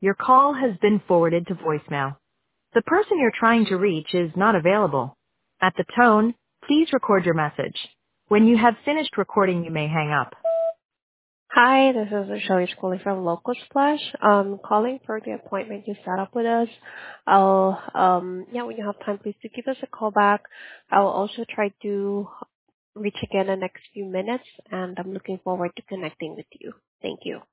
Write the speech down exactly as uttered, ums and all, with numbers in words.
Your call has been forwarded to voicemail. The person you're trying to reach is not available. At the tone, please record your message. When you have finished recording, you may hang up. Hi, this is Shelley calling from Local Splash. Um, calling for the appointment you set up with us. I'll, um, yeah, when you have time, please do give us a call back. I'll also try to reach again in the next few minutes, and I'm looking forward to connecting with you. Thank you.